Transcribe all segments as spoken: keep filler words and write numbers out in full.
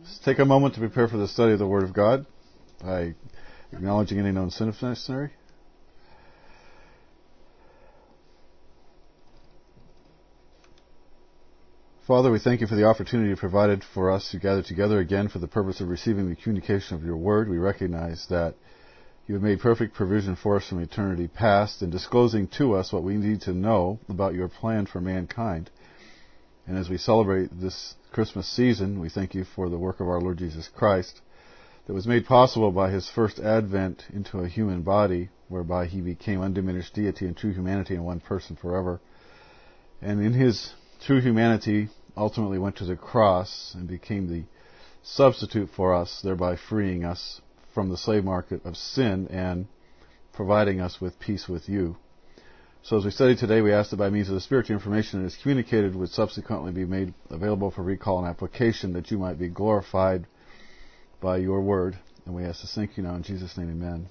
Let's take a moment to prepare for the study of the Word of God by acknowledging any known sin if necessary. Father, we thank you for the opportunity provided for us to gather together again for the purpose of receiving the communication of your Word. We recognize that you have made perfect provision for us from eternity past in disclosing to us what we need to know about your plan for mankind. And as we celebrate this Christmas season, we thank you for the work of our Lord Jesus Christ that was made possible by his first advent into a human body, whereby he became undiminished deity and true humanity in one person forever. And in his true humanity, ultimately went to the cross and became the substitute for us, thereby freeing us from the slave market of sin and providing us with peace with you. So as we study today, we ask that by means of the spiritual information that is communicated would subsequently be made available for recall and application, that you might be glorified by your word. And we ask this, thank you now in Jesus' name, amen.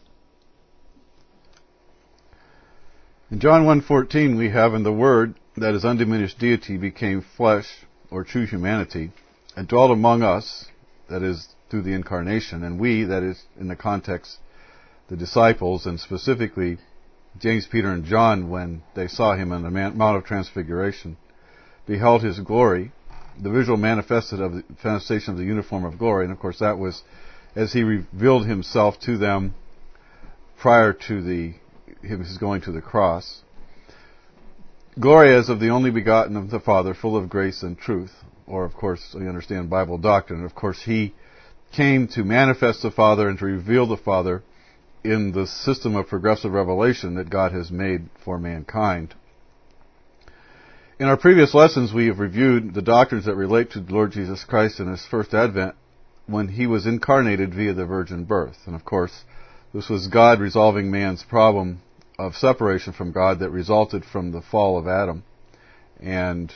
In John one fourteen, we have, in the Word that is undiminished deity became flesh, or true humanity, and dwelt among us, that is, through the incarnation, and we, that is, in the context, the disciples, and specifically James, Peter, and John, when they saw him on the Mount of Transfiguration, beheld his glory, the visual manifested of the manifestation of the uniform of glory. And of course that was as he revealed himself to them prior to the his going to the cross. Glory as of the only begotten of the Father, full of grace and truth. Or of course we understand Bible doctrine. And of course he came to manifest the Father and to reveal the Father in the system of progressive revelation that God has made for mankind. In our previous lessons, we have reviewed the doctrines that relate to the Lord Jesus Christ in his first advent when he was incarnated via the virgin birth. And of course, this was God resolving man's problem of separation from God that resulted from the fall of Adam. And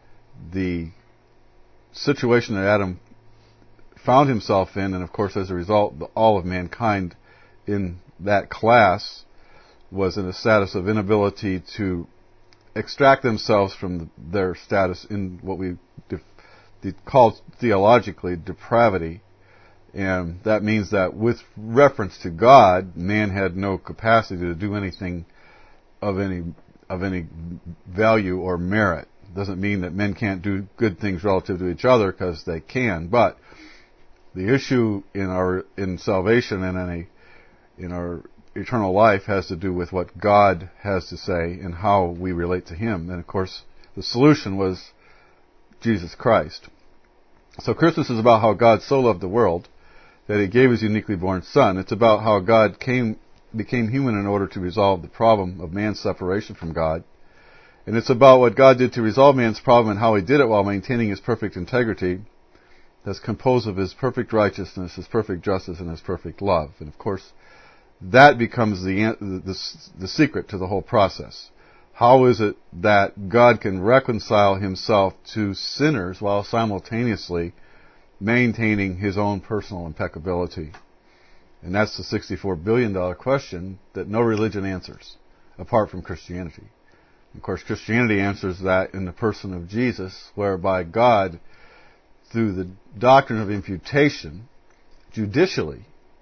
the situation that Adam found himself in, and of course as a result, all of mankind in that class was in a status of inability to extract themselves from their status in what we de- call theologically depravity. And that means that with reference to God, man had no capacity to do anything of any of any value or merit. It doesn't mean that men can't do good things relative to each other, because they can, but the issue in our in salvation and in a in our eternal life has to do with what God has to say and how we relate to him. And of course, the solution was Jesus Christ. So Christmas is about how God so loved the world that he gave his uniquely born Son. It's about how God came became human in order to resolve the problem of man's separation from God. And it's about what God did to resolve man's problem and how he did it while maintaining his perfect integrity, that's composed of his perfect righteousness, his perfect justice, and his perfect love. And of course, that becomes the, the the secret to the whole process. How is it that God can reconcile himself to sinners while simultaneously maintaining his own personal impeccability? And that's the sixty-four billion dollars question that no religion answers, apart from Christianity. Of course, Christianity answers that in the person of Jesus, whereby God, through the doctrine of imputation, judicially,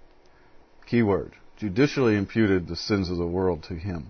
key word, judicially imputed the sins of the world to him,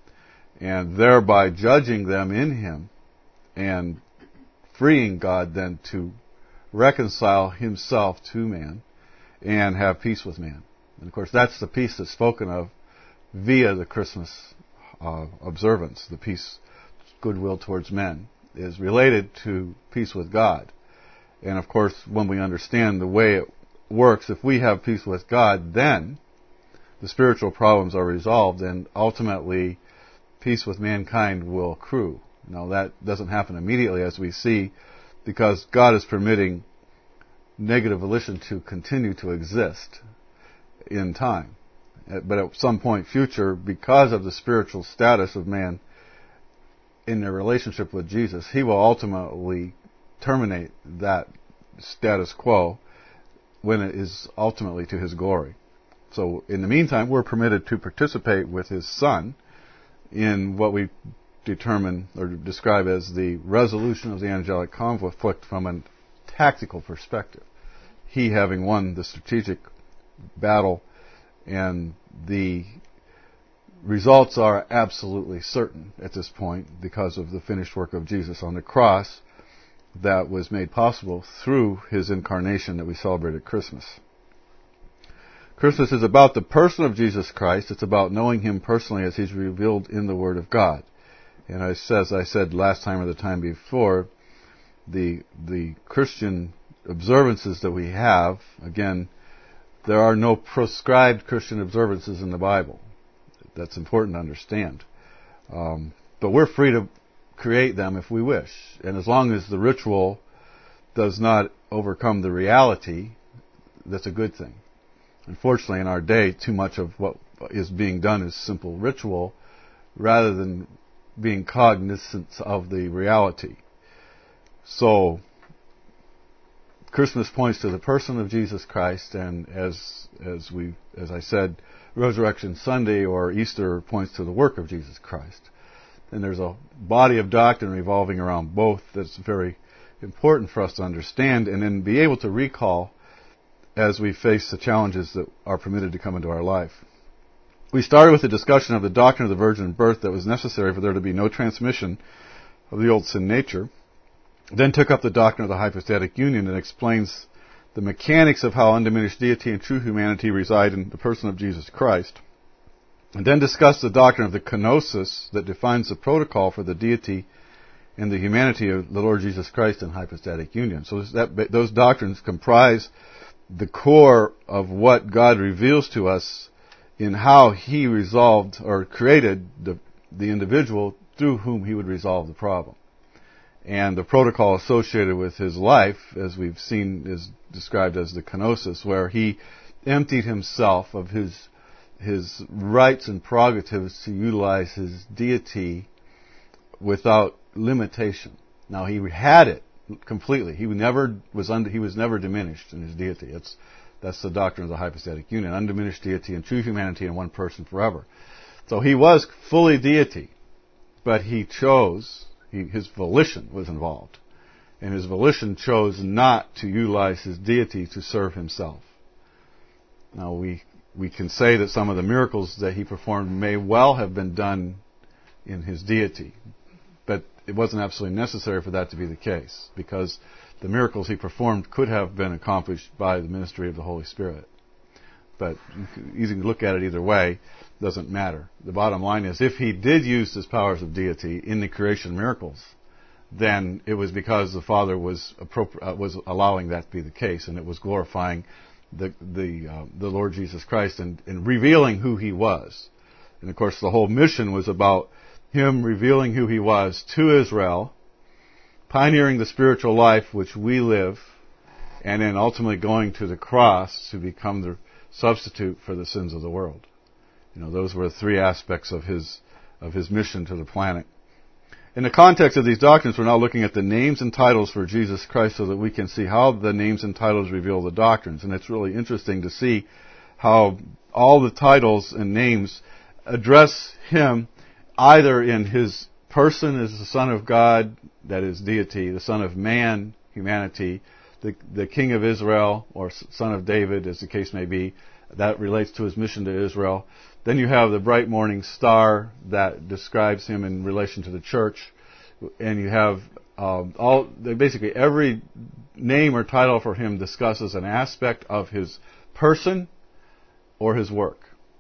and thereby judging them in him and freeing God then to reconcile himself to man and have peace with man. And of course that's the peace that's spoken of via the Christmas uh, observance. The peace, goodwill towards men, is related to peace with God. And of course, when we understand the way it works, if we have peace with God, then the spiritual problems are resolved, and ultimately peace with mankind will accrue. Now that doesn't happen immediately, as we see, because God is permitting negative volition to continue to exist in time. But at some point future, because of the spiritual status of man in their relationship with Jesus, he will ultimately terminate that status quo when it is ultimately to his glory. So in the meantime, we're permitted to participate with his Son in what we determine or describe as the resolution of the angelic conflict from a tactical perspective. he having won the strategic battle, and the results are absolutely certain at this point because of the finished work of Jesus on the cross that was made possible through his incarnation that we celebrate at Christmas. Christmas is about the person of Jesus Christ. It's about knowing him personally as he's revealed in the Word of God. And as I said last time or the time before, the the Christian observances that we have, again, there are no prescribed Christian observances in the Bible. That's important to understand. Um, but we're free to create them if we wish. And as long as the ritual does not overcome the reality, that's a good thing. Unfortunately, in our day, too much of what is being done is simple ritual rather than being cognizant of the reality. So, Christmas points to the person of Jesus Christ, and as as we as I said, Resurrection Sunday or Easter points to the work of Jesus Christ. And there's a body of doctrine revolving around both that's very important for us to understand and then be able to recall as we face the challenges that are permitted to come into our life. We started with a discussion of the doctrine of the virgin birth that was necessary for there to be no transmission of the old sin nature. Then took up the doctrine of the hypostatic union and explains the mechanics of how undiminished deity and true humanity reside in the person of Jesus Christ. And then discussed the doctrine of the kenosis that defines the protocol for the deity and the humanity of the Lord Jesus Christ in hypostatic union. So that, those doctrines comprise the core of what God reveals to us in how he resolved or created the, the individual through whom he would resolve the problem. And the protocol associated with his life, as we've seen, is described as the kenosis, where he emptied himself of his his rights and prerogatives to utilize his deity without limitation. Now, he had it completely. He never was under, he was never diminished in his deity. It's, that's the doctrine of the hypostatic union, undiminished deity and true humanity in one person forever. So he was fully deity, but he chose, he, his volition was involved. And his volition chose not to utilize his deity to serve himself. Now, we we can say that some of the miracles that he performed may well have been done in his deity, but it wasn't absolutely necessary for that to be the case, because the miracles he performed could have been accomplished by the ministry of the Holy Spirit. But you can look at it either way, doesn't matter. The bottom line is, if he did use his powers of deity in the creation miracles, then it was because the Father was appropri- uh, was allowing that to be the case, and it was glorifying the the uh, the Lord Jesus Christ and, and revealing who he was. And of course, the whole mission was about him revealing who he was to Israel, pioneering the spiritual life which we live, and then ultimately going to the cross to become the substitute for the sins of the world. You know, those were the three aspects of his of his mission to the planet. In the context of these doctrines, we're now looking at the names and titles for Jesus Christ so that we can see how the names and titles reveal the doctrines. And it's really interesting to see how all the titles and names address him either in his person as the Son of God, that is deity, the Son of Man, humanity, the, the King of Israel, or Son of David, as the case may be. That relates to his mission to Israel. Then you have the bright morning star that describes him in relation to the church. And you have um, all, basically every name or title for him discusses an aspect of his person or his work.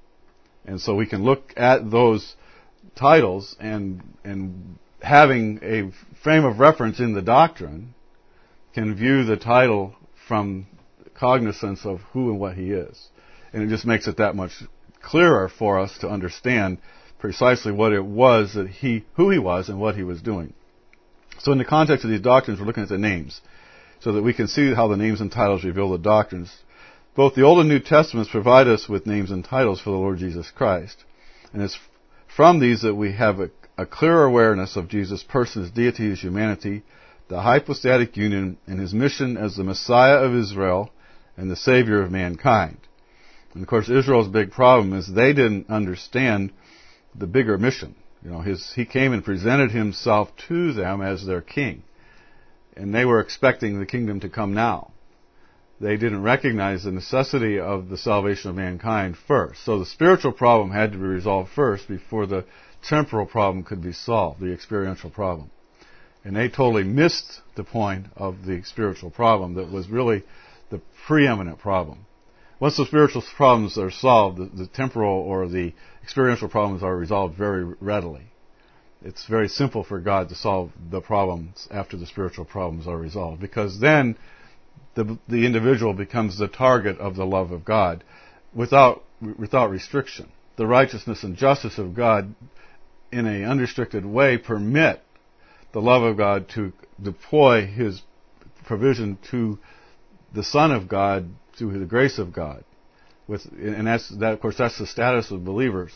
And so we can look at those titles and and having a frame of reference in the doctrine can view the title from cognizance of who and what he is. And it just makes it that much clearer for us to understand precisely what it was that he, who he was and what he was doing. So in the context of these doctrines, we're looking at the names so that we can see how the names and titles reveal the doctrines. Both the Old and New Testaments provide us with names and titles for the Lord Jesus Christ. And it's from these that we have a, a clear awareness of Jesus' person, his deity, his humanity, the hypostatic union, and his mission as the Messiah of Israel and the Savior of mankind. And of course, Israel's big problem is they didn't understand the bigger mission. You know, his, he came and presented himself to them as their king. And they were expecting the kingdom to come now. they didn't recognize the necessity of the salvation of mankind first. So the spiritual problem had to be resolved first before the temporal problem could be solved, the experiential problem. And they totally missed the point of the spiritual problem that was really the preeminent problem. Once the spiritual problems are solved, the, the temporal or the experiential problems are resolved very readily. It's very simple for God to solve the problems after the spiritual problems are resolved, because then the, the individual becomes the target of the love of God without, without restriction. The righteousness and justice of God in an unrestricted way permit the love of God to deploy His provision to the Son of God through the grace of God. With, and that's, that, of course, that's the status of believers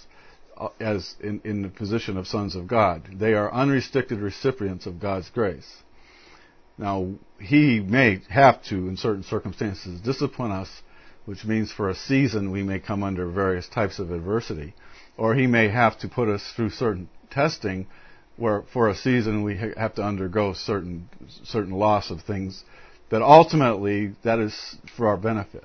as in, in the position of sons of God. They are unrestricted recipients of God's grace. Now, He may have to, in certain circumstances, discipline us, which means for a season we may come under various types of adversity. Or He may have to put us through certain testing where for a season we have to undergo certain certain loss of things. But ultimately, that is for our benefit.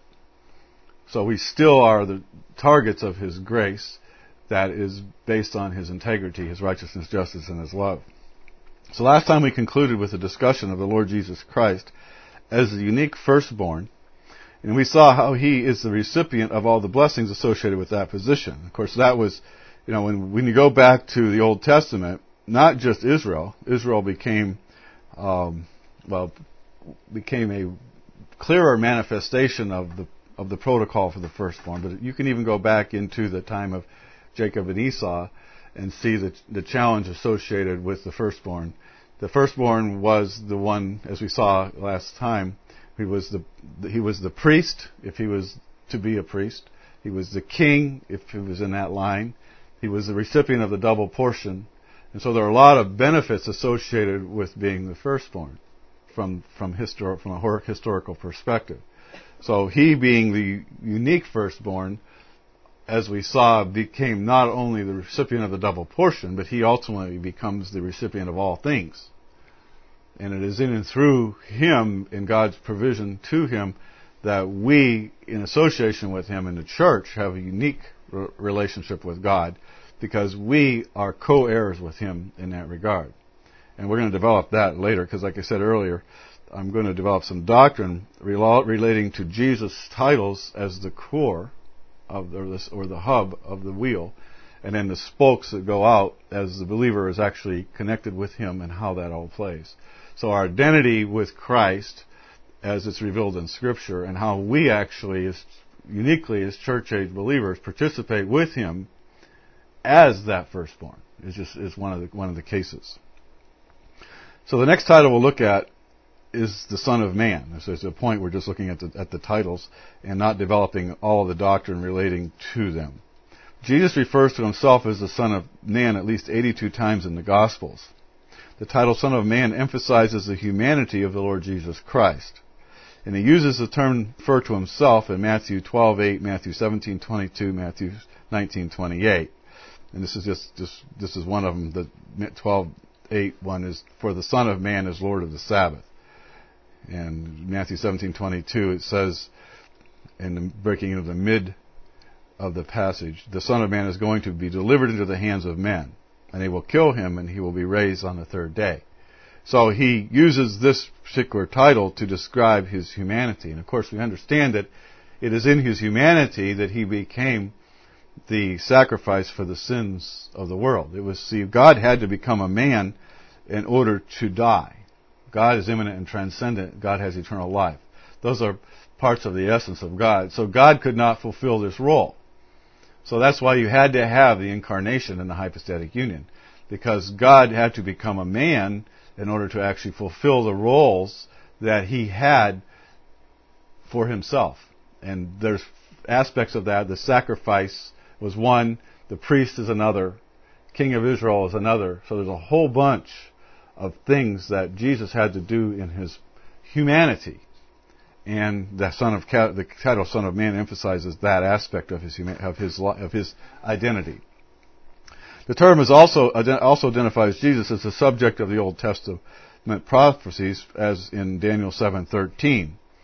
So we still are the targets of His grace that is based on His integrity, His righteousness, justice, and His love. So last time we concluded with a discussion of the Lord Jesus Christ as the unique firstborn, and we saw how He is the recipient of all the blessings associated with that position. Of course, that was, you know, when, when you go back to the Old Testament, not just Israel. Israel became, um, well, became a clearer manifestation of the of the protocol for the firstborn. But you can even go back into the time of Jacob and Esau and see the the challenge associated with the firstborn. The firstborn was the one, as we saw last time, he was the he was the priest if he was to be a priest. He was the king if he was in that line. He was the recipient of the double portion. And so there are a lot of benefits associated with being the firstborn from from histor- from a historical perspective. So he, being the unique firstborn, as we saw, became not only the recipient of the double portion, but he ultimately becomes the recipient of all things. And it is in and through him, in God's provision to him, that we, in association with him in the church, have a unique re- relationship with God, because we are co-heirs with him in that regard. And we're going to develop that later, because like I said earlier, I'm going to develop some doctrine rel- relating to Jesus' titles as the core of the, or the hub of the wheel, and then the spokes that go out as the believer is actually connected with him and how that all plays. So our identity with Christ, as it's revealed in Scripture, and how we actually, as uniquely as church-age believers, participate with him as that firstborn, is just is one of the one of the cases. So the next title we'll look at is the Son of Man. So it's a point we're just looking at the, at the titles and not developing all the doctrine relating to them. Jesus refers to himself as the Son of Man at least eighty-two times in the Gospels. The title Son of Man emphasizes the humanity of the Lord Jesus Christ. And he uses the term refer to himself in Matthew twelve eight, Matthew seventeen twenty-two, Matthew nineteen twenty-eight. And this is just, just this is one of them. The twelve eight one is, for the Son of Man is Lord of the Sabbath. And Matthew seventeen twenty-two, it says, in the breaking into the mid of the passage, the Son of Man is going to be delivered into the hands of men, and they will kill him, and he will be raised on the third day. So he uses this particular title to describe his humanity. And of course we understand that it is in his humanity that he became the sacrifice for the sins of the world. It was, see, God had to become a man in order to die. God is immanent and transcendent. God has eternal life. Those are parts of the essence of God. So God could not fulfill this role. So that's why you had to have the incarnation in the hypostatic union, because God had to become a man in order to actually fulfill the roles that he had for himself. And there's aspects of that. The sacrifice was one, the priest is another, King of Israel is another. So there's a whole bunch of things that Jesus had to do in his humanity. And the son of the title Son of Man emphasizes that aspect of his of his of his identity. The term is also also identifies Jesus as the subject of the Old Testament prophecies, as in Daniel seven thirteen,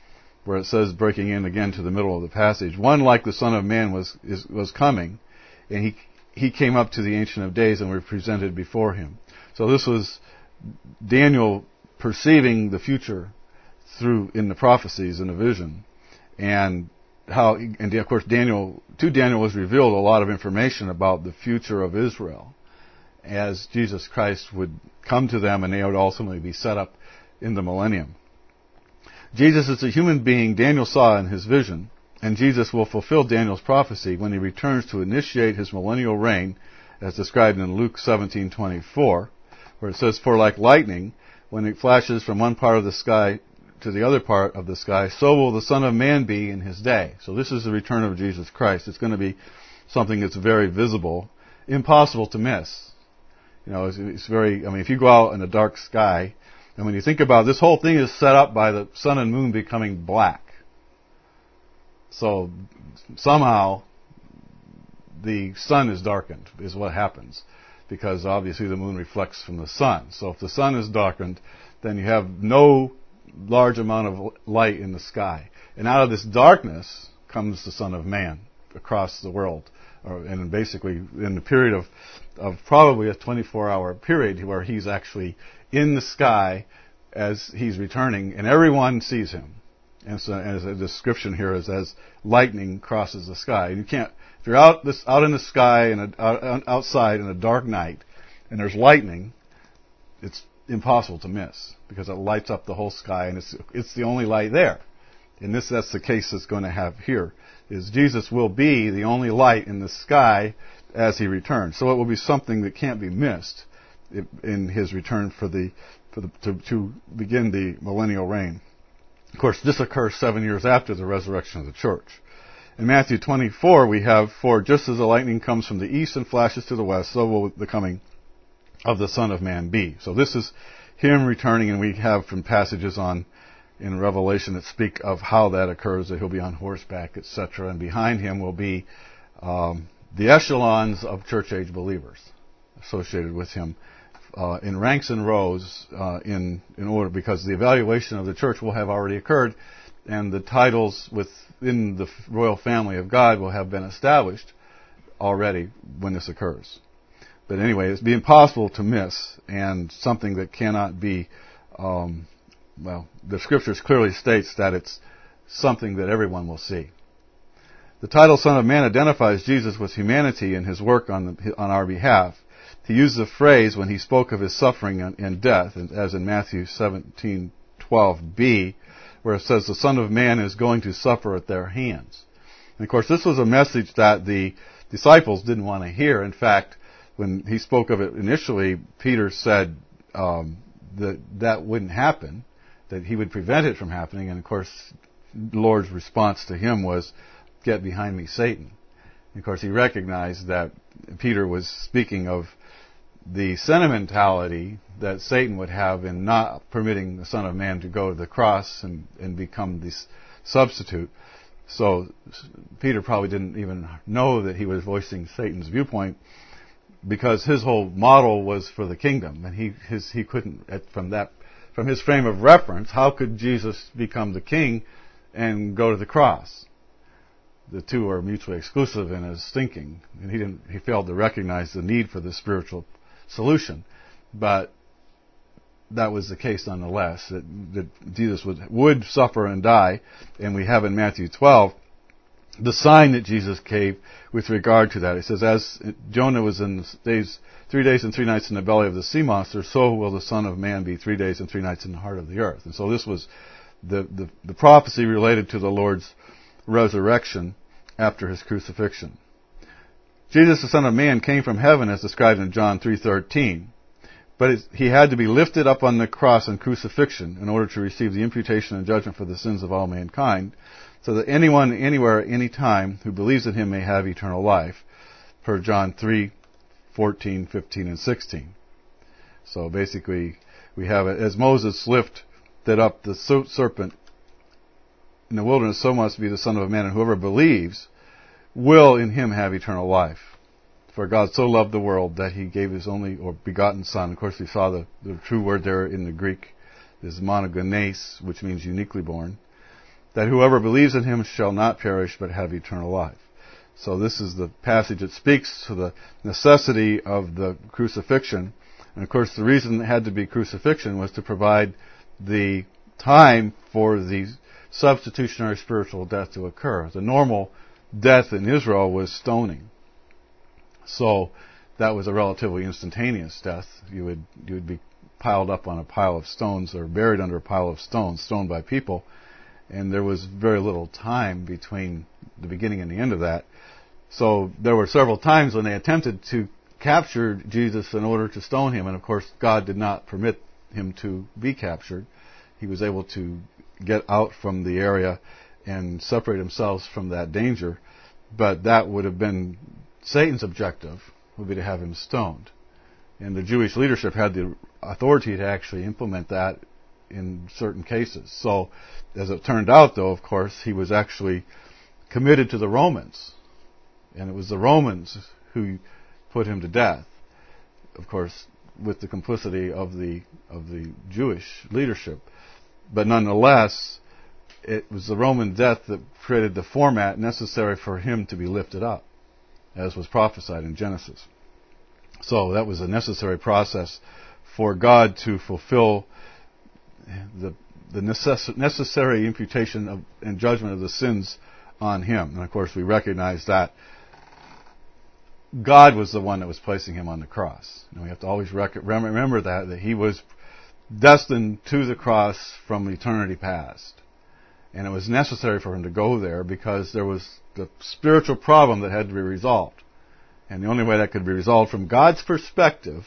where it says, breaking in again to the middle of the passage, one like the Son of Man was is, was coming, and he he came up to the Ancient of Days and were presented before him. So this was Daniel perceiving the future through in the prophecies and the vision, and how, and of course Daniel, to Daniel was revealed a lot of information about the future of Israel, as Jesus Christ would come to them and they would ultimately be set up in the millennium. Jesus is a human being Daniel saw in his vision, and Jesus will fulfill Daniel's prophecy when he returns to initiate his millennial reign, as described in Luke seventeen twenty-four, where it says, "For like lightning, when it flashes from one part of the sky to the other part of the sky, so will the Son of Man be in his day." So this is the return of Jesus Christ. It's going to be something that's very visible, impossible to miss. You know, it's, it's very, I mean, if you go out in a dark sky, and when you think about it, this whole thing is set up by the sun and moon becoming black. So somehow the sun is darkened, is what happens, because obviously the moon reflects from the sun. So if the sun is darkened, then you have no large amount of light in the sky. And out of this darkness comes the Son of Man across the world. Or, and basically in the period of, of probably a twenty-four hour period where he's actually in the sky as he's returning, and everyone sees him. And so, as a description here is as lightning crosses the sky. And you can't, if you're out this out in the sky and out, outside in a dark night, and there's lightning, it's impossible to miss, because it lights up the whole sky, and it's it's the only light there. And this that's the case that's going to have here, is Jesus will be the only light in the sky as he returns. So it will be something that can't be missed in his return for the for the to, to begin the millennial reign. Of course, this occurs seven years after the resurrection of the church. In Matthew twenty-four, we have, "For just as the lightning comes from the east and flashes to the west, so will the coming of the Son of Man be." So this is him returning, and we have from passages on in Revelation that speak of how that occurs, that he'll be on horseback, et cetera. And behind him will be um, the echelons of church age believers associated with him uh, in ranks and rows uh, in in order, because the evaluation of the church will have already occurred, and the titles within the royal family of God will have been established already when this occurs. But anyway, it's be impossible to miss, and something that cannot be, um, well, the Scriptures clearly states that it's something that everyone will see. The title Son of Man identifies Jesus with humanity and his work on the, on our behalf. He used the phrase when he spoke of his suffering and death, as in Matthew seventeen twelve b, where it says the Son of Man is going to suffer at their hands. And of course, this was a message that the disciples didn't want to hear. In fact, when he spoke of it initially, Peter said um, that that wouldn't happen, that he would prevent it from happening. And of course, the Lord's response to him was, "Get behind me, Satan." And of course, he recognized that Peter was speaking of the sentimentality that Satan would have in not permitting the Son of Man to go to the cross and, and become this substitute. So Peter probably didn't even know that he was voicing Satan's viewpoint, because his whole model was for the kingdom, and he his he couldn't from that from his frame of reference, how could Jesus become the king and go to the cross? The two are mutually exclusive in his thinking, and he didn't he failed to recognize the need for the spiritual solution. But that was the case nonetheless, that, that Jesus would would suffer and die, and we have in Matthew twelve the sign that Jesus gave with regard to that. He says, "As Jonah was in days, three days and three nights in the belly of the sea monster, so will the Son of Man be three days and three nights in the heart of the earth." And so this was the, the, the prophecy related to the Lord's resurrection after his crucifixion. Jesus, the Son of Man, came from heaven as described in John three thirteen. But it, he had to be lifted up on the cross and crucifixion in order to receive the imputation and judgment for the sins of all mankind, so that anyone, anywhere, any time who believes in him may have eternal life, per John three fourteen, fifteen, and sixteen. So basically, we have it, as Moses lifted up the serpent in the wilderness, so must be the Son of Man, and whoever believes will in him have eternal life. For God so loved the world that he gave his only or begotten Son. Of course, we saw the, the true word there in the Greek is monogenes, which means uniquely born. that whoever believes in him shall not perish but have eternal life. So this is the passage that speaks to the necessity of the crucifixion. And of course the reason it had to be crucifixion was to provide the time for the substitutionary spiritual death to occur. The normal death in Israel was stoning. So that was a relatively instantaneous death. You would you would be piled up on a pile of stones or buried under a pile of stones, stoned by people, and there was very little time between the beginning and the end of that. So there were several times when they attempted to capture Jesus in order to stone him, and of course God did not permit him to be captured. He was able to get out from the area and separate himself from that danger, but that would have been Satan's objective, would be to have him stoned. And the Jewish leadership had the authority to actually implement that in certain cases. So, as it turned out, though, of course, he was actually committed to the Romans. And it was the Romans who put him to death, of course, with the complicity of the of the Jewish leadership. But nonetheless, it was the Roman death that created the format necessary for him to be lifted up, as was prophesied in Genesis. So that was a necessary process for God to fulfill the the necess- necessary imputation of, and judgment of the sins on him. And of course we recognize that God was the one that was placing him on the cross. And we have to always rec- remember that, that he was destined to the cross from eternity past. And it was necessary for him to go there because there was the spiritual problem that had to be resolved. And the only way that could be resolved from God's perspective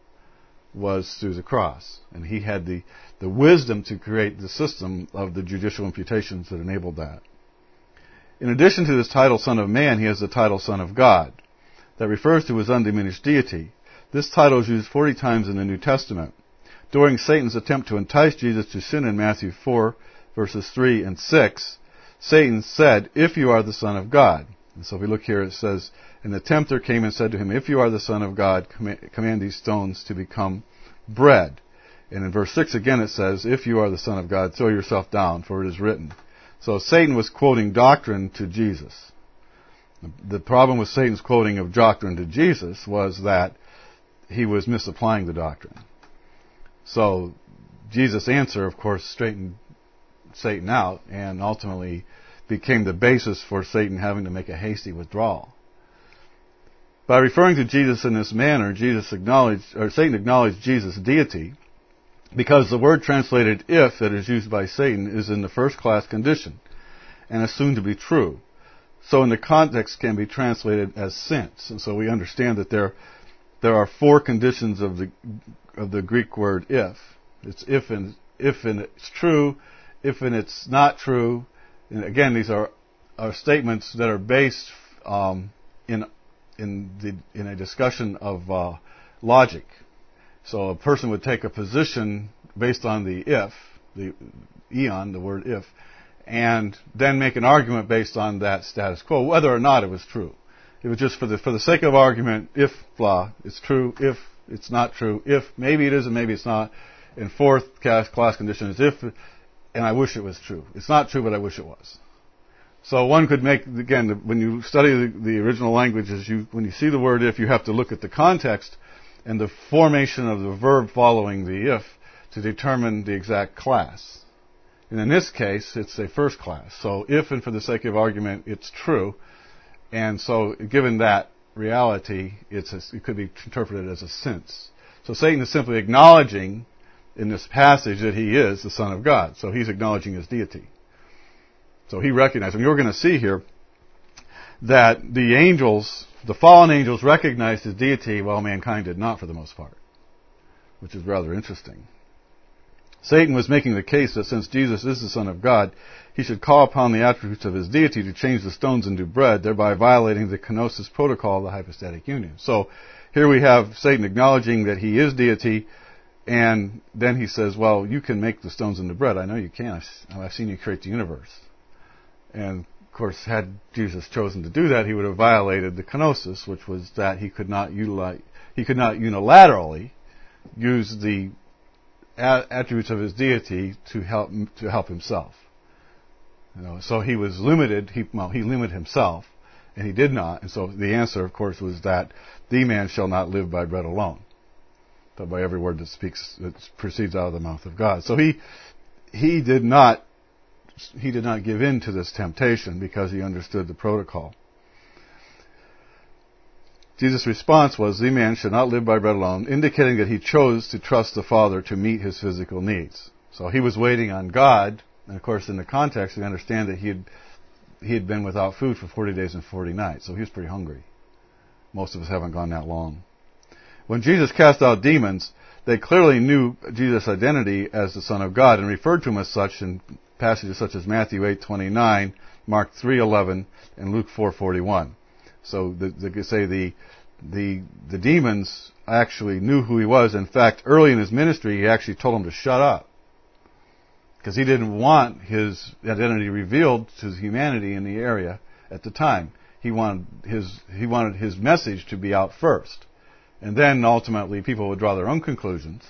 was through the cross. And he had the, the wisdom to create the system of the judicial imputations that enabled that. In addition to this title Son of Man, he has the title Son of God that refers to his undiminished deity. This title is used forty times in the New Testament. During Satan's attempt to entice Jesus to sin in Matthew four, verses three and six, Satan said, "If you are the Son of God." And so if we look here, it says, "And the tempter came and said to him, If you are the Son of God, command these stones to become bread." And in verse six again it says, "If you are the Son of God, throw yourself down, for it is written." So Satan was quoting doctrine to Jesus. The problem with Satan's quoting of doctrine to Jesus was that he was misapplying the doctrine. So Jesus' answer, of course, straightened Satan out and ultimately became the basis for Satan having to make a hasty withdrawal. By referring to Jesus in this manner, Jesus acknowledged, or Satan acknowledged Jesus' deity, because the word translated "if" that is used by Satan is in the first class condition and assumed to be true. So in the context can be translated as since. And so we understand that there there are four conditions of the of the Greek word "if." It's if and if and it's true, if and it's not true. And again, these are are statements that are based um, in in the in a discussion of uh, logic. So a person would take a position based on the if, the eon, the word if, and then make an argument based on that status quo, whether or not it was true. It was just for the for the sake of argument, if blah, it's true, if it's not true, if maybe it is and maybe it's not. And fourth class, class condition is if, and I wish it was true. It's not true, but I wish it was. So one could make, again, when you study the, the original languages, you, when you see the word if, you have to look at the context and the formation of the verb following the if to determine the exact class. And in this case, it's a first class. So if, and for the sake of argument, it's true. And so given that reality, it's a, it could be interpreted as a since. So Satan is simply acknowledging in this passage that he is the Son of God. So he's acknowledging his deity. So he recognized, and you're going to see here that the angels, the fallen angels, recognized his deity while mankind did not for the most part, which is rather interesting. Satan was making the case that since Jesus is the Son of God, he should call upon the attributes of his deity to change the stones into bread, thereby violating the kenosis protocol of the hypostatic union. So here we have Satan acknowledging that he is deity, and then he says, well, you can make the stones into bread. I know you can. I've seen you create the universe. And, of course, had Jesus chosen to do that, he would have violated the kenosis, which was that he could not utilize, he could not unilaterally use the attributes of his deity to help to help himself. You know, so he was limited. He well, he limited himself, and he did not. And so the answer, of course, was that the man shall not live by bread alone, but by every word that speaks that proceeds out of the mouth of God. So he he did not he did not give in to this temptation because he understood the protocol. Jesus' response was, the man should not live by bread alone, indicating that he chose to trust the Father to meet his physical needs. So he was waiting on God, and of course in the context we understand that he had, he had been without food for forty days and forty nights, so he was pretty hungry. Most of us haven't gone that long. When Jesus cast out demons, they clearly knew Jesus' identity as the Son of God and referred to him as such in passages such as Matthew eight twenty-nine, Mark three eleven, and Luke four forty-one. So the, the, say the the the demons actually knew who he was. In fact, early in his ministry, he actually told them to shut up because he didn't want his identity revealed to humanity in the area at the time. He wanted his he wanted his message to be out first, and then ultimately people would draw their own conclusions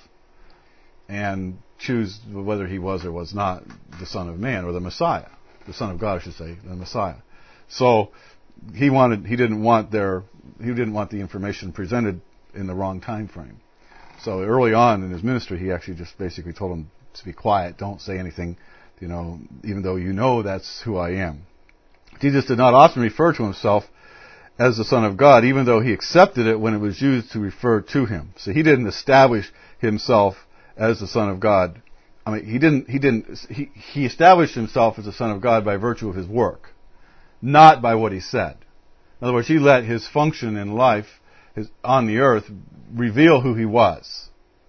and choose whether he was or was not the Son of Man or the Messiah, the Son of God, I should say, the Messiah. So he wanted he didn't want their he didn't want the information presented in the wrong time frame. So early on in his ministry, he actually just basically told them to be quiet, don't say anything, you know, even though you know that's who I am. Jesus did not often refer to himself as the Son of God, even though he accepted it when it was used to refer to him. So he didn't establish himself as the Son of God. I mean, he didn't. He didn't. He, he established himself as the Son of God by virtue of his work, not by what he said. In other words, he let his function in life, his, on the earth, reveal who he was.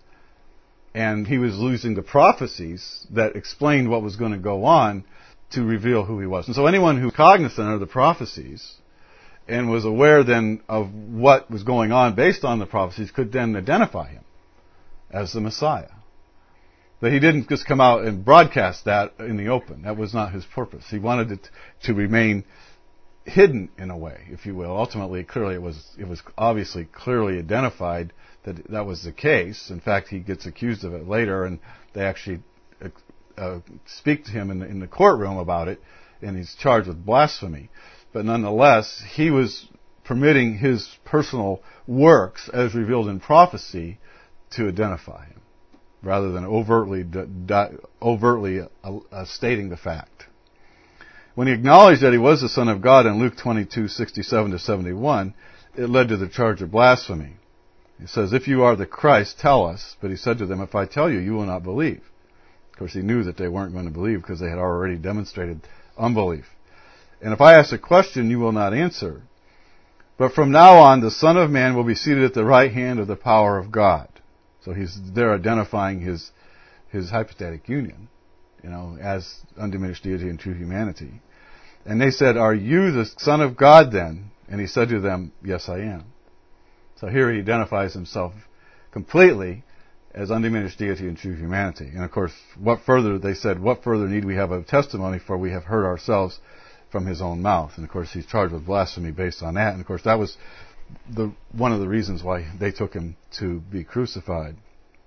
And he was using the prophecies that explained what was going to go on to reveal who he was. And so anyone who was cognizant of the prophecies and was aware then of what was going on based on the prophecies could then identify him as the Messiah. But he didn't just come out and broadcast that in the open. That was not his purpose. He wanted it to remain hidden in a way, if you will. Ultimately, clearly, it was it was obviously clearly identified that that was the case. In fact, he gets accused of it later, and they actually uh, speak to him in the, in the courtroom about it, and he's charged with blasphemy. But nonetheless, he was permitting his personal works, as revealed in prophecy, to identify him, rather than overtly overtly uh, uh, stating the fact. When he acknowledged that he was the Son of God in Luke twenty-two sixty-seven to seventy-one, it led to the charge of blasphemy. He says, "If you are the Christ, tell us." But he said to them, "If I tell you, you will not believe." Of course, he knew that they weren't going to believe because they had already demonstrated unbelief. "And if I ask a question, you will not answer. But from now on, the Son of Man will be seated at the right hand of the power of God." So he's there identifying his his hypostatic union, you know, as undiminished deity and true humanity. And they said, "Are you the Son of God then?" And he said to them, "Yes, I am." So here he identifies himself completely as undiminished deity and true humanity. And of course, what further, they said, what further need we have of testimony, for we have heard ourselves from his own mouth. And of course, he's charged with blasphemy based on that. And of course, that was the one of the reasons why they took him to be crucified.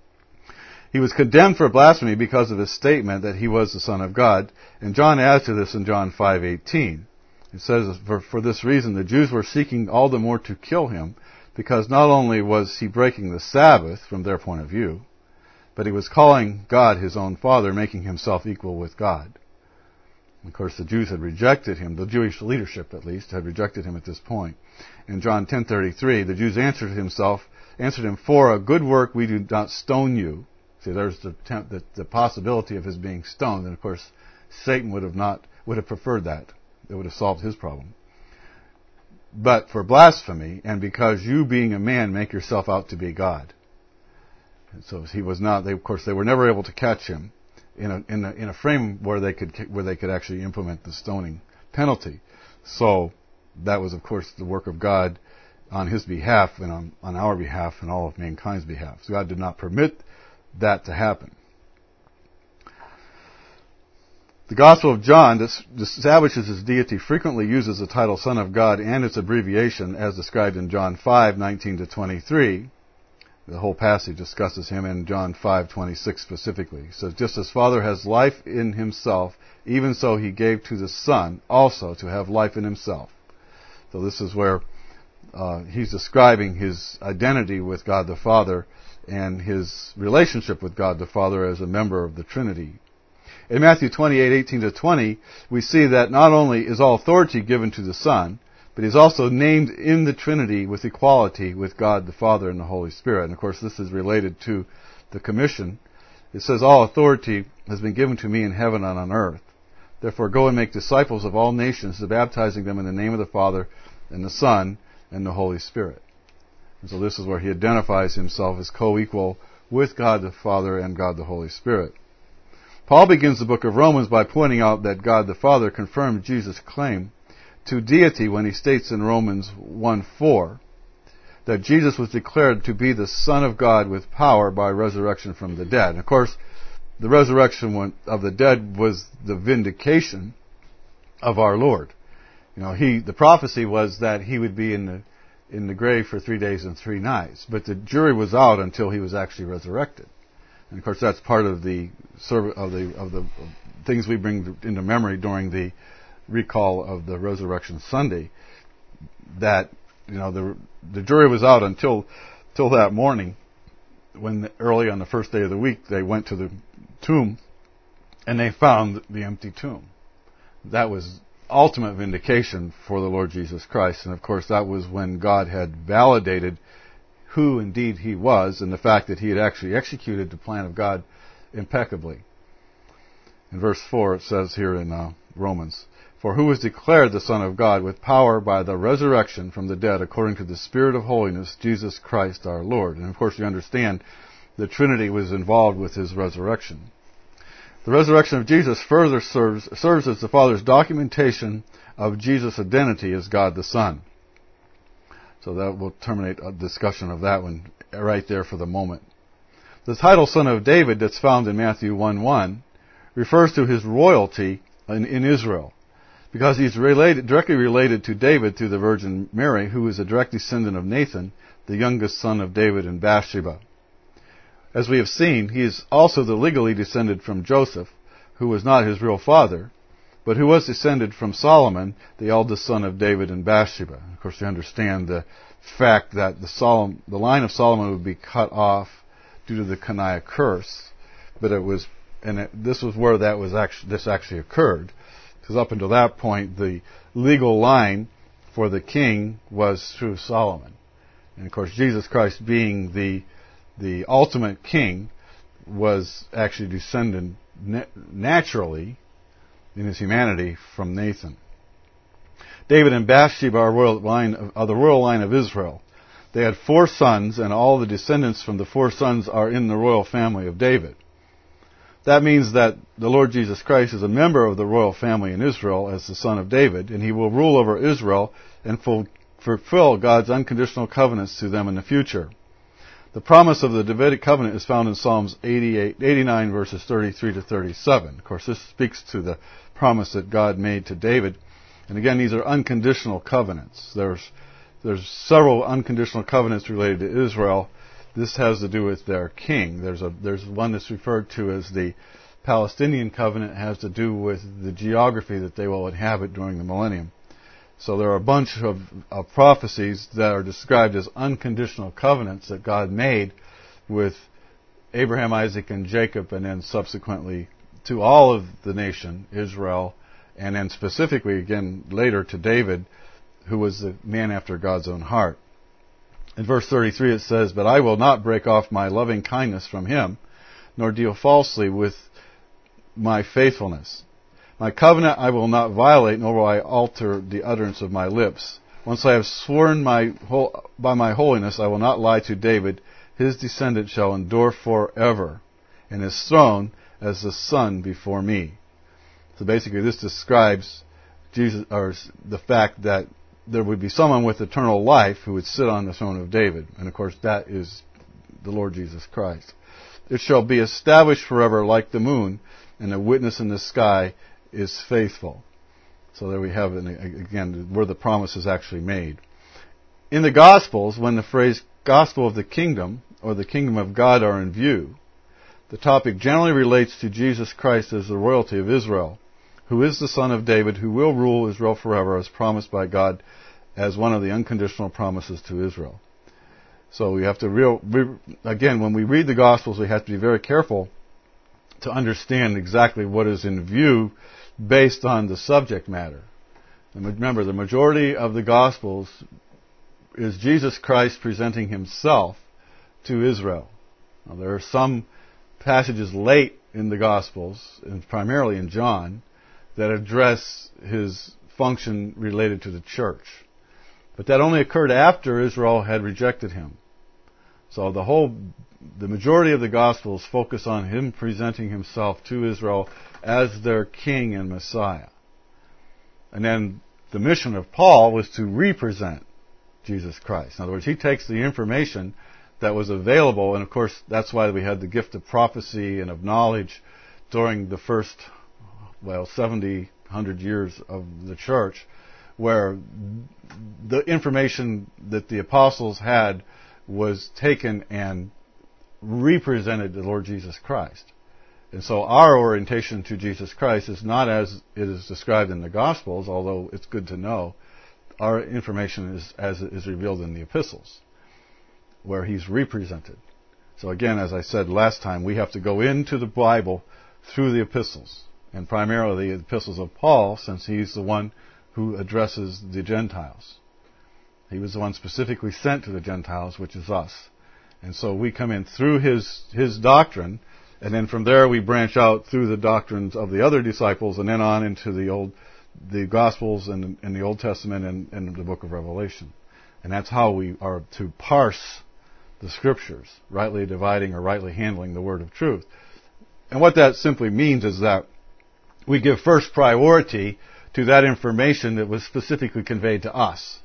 He was condemned for blasphemy because of his statement that he was the Son of God. And John adds to this in John five eighteen. It says, for, for this reason, the Jews were seeking all the more to kill him, because not only was he breaking the Sabbath from their point of view, but he was calling God his own Father, making himself equal with God. Of course, the Jews had rejected him. The Jewish leadership, at least, had rejected him at this point. In John ten thirty-three, the Jews answered himself, answered him, "For a good work we do not stone you." See, there's the, the, the possibility of his being stoned, and of course, Satan would have not would have preferred that. It would have solved his problem. "But for blasphemy, and because you, being a man, make yourself out to be God." And so he was not. They, of course, they were never able to catch him in a in a, in a frame where they could where they could actually implement the stoning penalty. So that was, of course, the work of God on his behalf and on, on our behalf and all of mankind's behalf. So God did not permit that to happen. The Gospel of John establishes his deity, frequently uses the title Son of God and its abbreviation as described in John five nineteen to twenty-three. The whole passage discusses him in John five twenty-six specifically. He says, just as Father has life in himself, even so he gave to the Son also to have life in himself. So this is where uh, he's describing his identity with God the Father and his relationship with God the Father as a member of the Trinity. In Matthew twenty-eight eighteen to twenty, we see that not only is all authority given to the Son, but he's also named in the Trinity with equality with God the Father and the Holy Spirit. And of course this is related to the commission. It says, all authority has been given to me in heaven and on earth. Therefore go and make disciples of all nations, baptizing them in the name of the Father and the Son and the Holy Spirit. And so this is where he identifies himself as co-equal with God the Father and God the Holy Spirit. Paul begins the book of Romans by pointing out that God the Father confirmed Jesus' claim to deity when he states in Romans one four that Jesus was declared to be the Son of God with power by resurrection from the dead. And of course, the resurrection of the dead was the vindication of our Lord. You know, he the prophecy was that he would be in the in the grave for three days and three nights, but the jury was out until he was actually resurrected. And of course, that's part of the of the of the things we bring into memory during the recall of the Resurrection Sunday, that you know the the jury was out until till that morning, when early on the first day of the week they went to the tomb and they found the empty tomb. That was ultimate vindication for the Lord Jesus Christ, and of course that was when God had validated who indeed he was and the fact that he had actually executed the plan of God impeccably. In verse four it says here in uh, Romans, for who was declared the Son of God with power by the resurrection from the dead according to the Spirit of holiness, Jesus Christ our Lord. And of course you understand the Trinity was involved with his resurrection. The resurrection of Jesus further serves, serves as the Father's documentation of Jesus' identity as God the Son. So that will terminate a discussion of that one right there for the moment. The title Son of David that's found in Matthew one one refers to his royalty in, in Israel, because he's related, directly related to David through the Virgin Mary, who is a direct descendant of Nathan, the youngest son of David and Bathsheba. As we have seen, he is also the legally descended from Joseph, who was not his real father, but who was descended from Solomon, the eldest son of David and Bathsheba. Of course, you understand the fact that the, Solomon, the line of Solomon would be cut off due to the Coniah curse, but it was, and it, this was where that was actually, this actually occurred. Because up until that point, the legal line for the king was through Solomon. And of course, Jesus Christ being the the ultimate king was actually descended na- naturally in his humanity from Nathan. David and Bathsheba are, royal line of, are the royal line of Israel. They had four sons, and all the descendants from the four sons are in the royal family of David. That means that the Lord Jesus Christ is a member of the royal family in Israel as the son of David, and he will rule over Israel and fulfill God's unconditional covenants to them in the future. The promise of the Davidic covenant is found in Psalms eighty-eight, eighty-nine verses thirty-three to thirty-seven. Of course, this speaks to the promise that God made to David. And again, these are unconditional covenants. There's, there's several unconditional covenants related to Israel. This has to do with their king. There's a there's one that's referred to as the Palestinian covenant. It has to do with the geography that they will inhabit during the millennium. So there are a bunch of, of prophecies that are described as unconditional covenants that God made with Abraham, Isaac, and Jacob, and then subsequently to all of the nation, Israel, and then specifically again later to David, who was the man after God's own heart. In verse thirty-three it says, but I will not break off my loving kindness from him, nor deal falsely with my faithfulness. My covenant I will not violate, nor will I alter the utterance of my lips. Once I have sworn my whole, by my holiness, I will not lie to David. His descendant shall endure forever, and his throne as the sun before me. So basically this describes Jesus, or the fact that there would be someone with eternal life who would sit on the throne of David. And of course that is the Lord Jesus Christ. It shall be established forever like the moon, and the witness in the sky is faithful. So there we have, again, where the promise is actually made. In the Gospels, when the phrase gospel of the kingdom or the kingdom of God are in view, the topic generally relates to Jesus Christ as the royalty of Israel, who is the son of David, who will rule Israel forever as promised by God as one of the unconditional promises to Israel. So we have to real, again, when we read the Gospels, we have to be very careful to understand exactly what is in view based on the subject matter. And remember, the majority of the Gospels is Jesus Christ presenting himself to Israel. Now, there are some passages late in the Gospels, and primarily in John, that address his function related to the church. But that only occurred after Israel had rejected him. So the whole, the majority of the Gospels focus on him presenting himself to Israel as their king and Messiah. And then the mission of Paul was to represent Jesus Christ. In other words, he takes the information that was available, and of course that's why we had the gift of prophecy and of knowledge during the first, well, seventy, one hundred years of the church, where the information that the apostles had was taken and represented the Lord Jesus Christ. And so our orientation to Jesus Christ is not as it is described in the Gospels, although it's good to know. Our information is as it is revealed in the epistles, where he's represented. So again, as I said last time, we have to go into the Bible through the epistles, and primarily the epistles of Paul, since he's the one who addresses the Gentiles. He was the one specifically sent to the Gentiles, which is us. And so we come in through his his doctrine, and then from there we branch out through the doctrines of the other disciples, and then on into the old, the Gospels and, and the Old Testament and, and the Book of Revelation. And that's how we are to parse the Scriptures, rightly dividing or rightly handling the word of truth. And what that simply means is that we give first priority to that information that was specifically conveyed to us.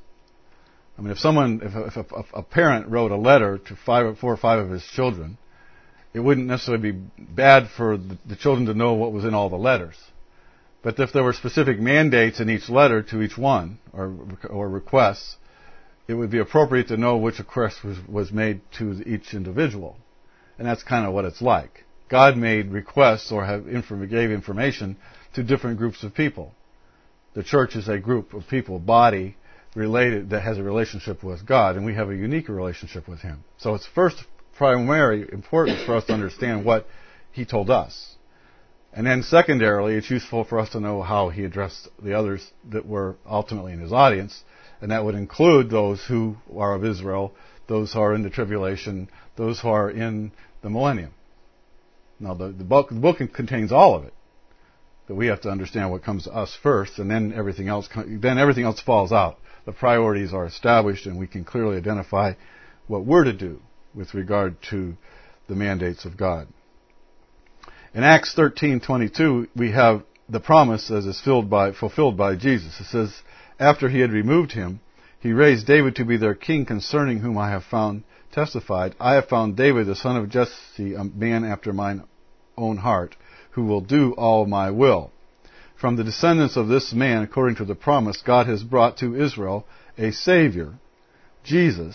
I mean, if someone, if a, if a, if a parent wrote a letter to five, four or five of his children, it wouldn't necessarily be bad for the, the children to know what was in all the letters. But if there were specific mandates in each letter to each one, or or requests, it would be appropriate to know which request was, was made to each individual. And that's kind of what it's like. God made requests or have inform- gave information to different groups of people. The church is a group of people, body, related, that has a relationship with God, and we have a unique relationship with Him. So it's first primary importance for us to understand what He told us. And then secondarily, it's useful for us to know how He addressed the others that were ultimately in His audience, and that would include those who are of Israel, those who are in the tribulation, those who are in the millennium. Now, the, the, book, the book contains all of it, but we have to understand what comes to us first, and then everything else. Then everything else falls out. The priorities are established, and we can clearly identify what we're to do with regard to the mandates of God. In Acts thirteen twenty-two, we have the promise as is filled by, fulfilled by Jesus. It says, after he had removed him, he raised David to be their king, concerning whom I have found testified, I have found David, the son of Jesse, a man after mine own heart, who will do all my will. From the descendants of this man, according to the promise, God has brought to Israel a Savior, Jesus.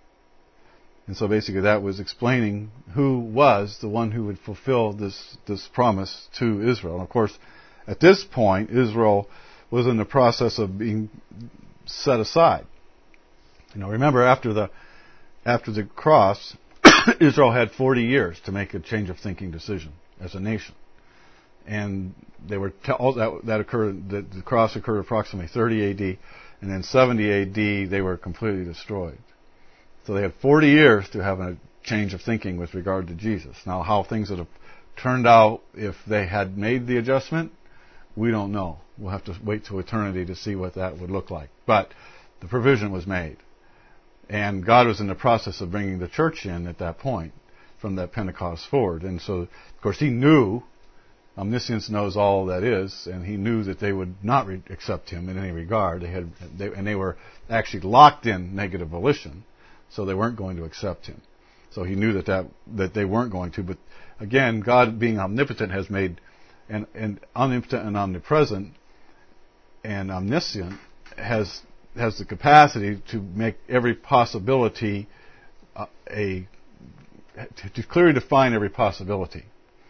And so basically that was explaining who was the one who would fulfill this, this promise to Israel. And of course, at this point, Israel was in the process of being set aside. You know, remember after the after the cross, Israel had forty years to make a change of thinking decision as a nation. And they were t- that, that occurred. The, the cross occurred approximately thirty A D, and then seventy A D they were completely destroyed. So they had forty years to have a change of thinking with regard to Jesus. Now, how things would have turned out if they had made the adjustment, we don't know. We'll have to wait till eternity to see what that would look like. But the provision was made, and God was in the process of bringing the church in at that point, from that Pentecost forward. And so, of course, He knew. Omniscience knows all that is, and He knew that they would not re- accept Him in any regard. They had, they, and they were actually locked in negative volition, so they weren't going to accept Him. So He knew that that, that they weren't going to. But again, God, being omnipotent, has made and, and omnipotent and omnipresent and omniscient, has has the capacity to make every possibility uh, a to, to clearly define every possibility.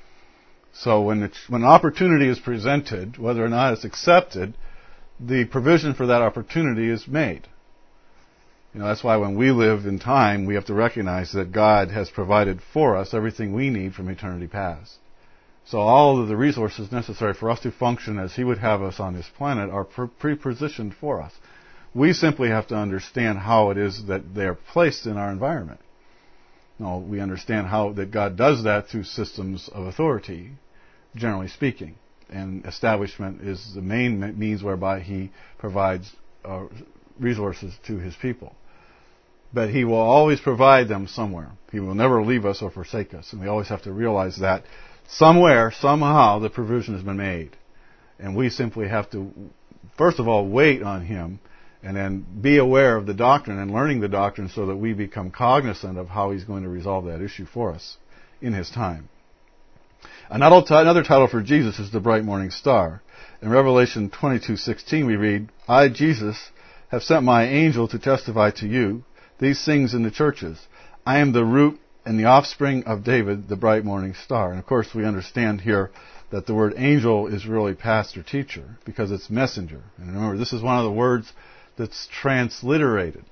So when it's, when an opportunity is presented, whether or not it's accepted, the provision for that opportunity is made. You know, that's why when we live in time, we have to recognize that God has provided for us everything we need from eternity past. So all of the resources necessary for us to function as He would have us on this planet are pre-positioned for us. We simply have to understand how it is that they are placed in our environment. No, we understand how that God does that through systems of authority, generally speaking. And establishment is the main means whereby He provides uh, resources to His people. But He will always provide them somewhere. He will never leave us or forsake us. And we always have to realize that somewhere, somehow, the provision has been made. And we simply have to, first of all, wait on Him, and then be aware of the doctrine and learning the doctrine so that we become cognizant of how He's going to resolve that issue for us in His time. Another, t- another title for Jesus is the bright morning star. In Revelation twenty-two sixteen we read, I, Jesus, have sent my angel to testify to you these things in the churches. I am the root and the offspring of David, the bright morning star. And of course we understand here that the word angel is really pastor teacher because it's messenger. And remember, this is one of the words that's transliterated.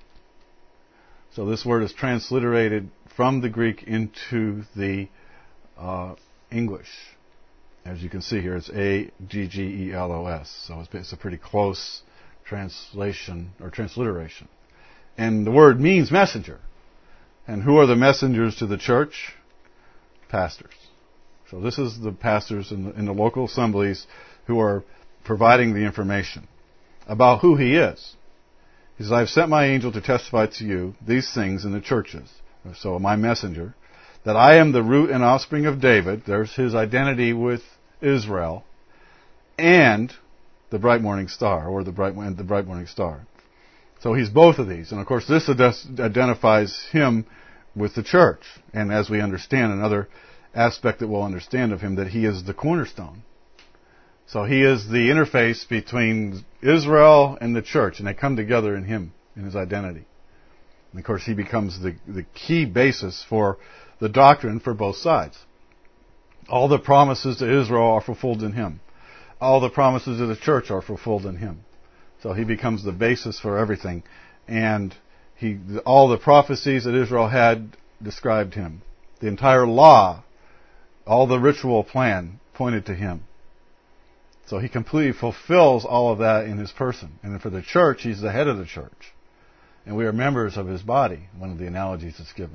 So this word is transliterated from the Greek into the uh, English. As you can see here, it's A G G E L O S. So it's, it's a pretty close translation or transliteration. And the word means messenger. And who are the messengers to the church? Pastors. So this is the pastors in the, in the local assemblies who are providing the information about who He is. He says, I have sent my angel to testify to you these things in the churches. So my messenger, that I am the root and offspring of David. There's His identity with Israel. And the bright morning star, or the bright, the bright morning star. So He's both of these. And of course this identifies Him with the church. And as we understand, another aspect that we'll understand of Him, that He is the cornerstone. So He is the interface between Israel and the church, and they come together in Him, in His identity. And of course He becomes the, the key basis for the doctrine for both sides. All the promises to Israel are fulfilled in Him. All the promises to the church are fulfilled in Him. So He becomes the basis for everything. And he, all the prophecies that Israel had described Him. The entire law, all the ritual plan pointed to Him. So He completely fulfills all of that in His person. And for the church, He's the head of the church. And we are members of His body, one of the analogies that's given.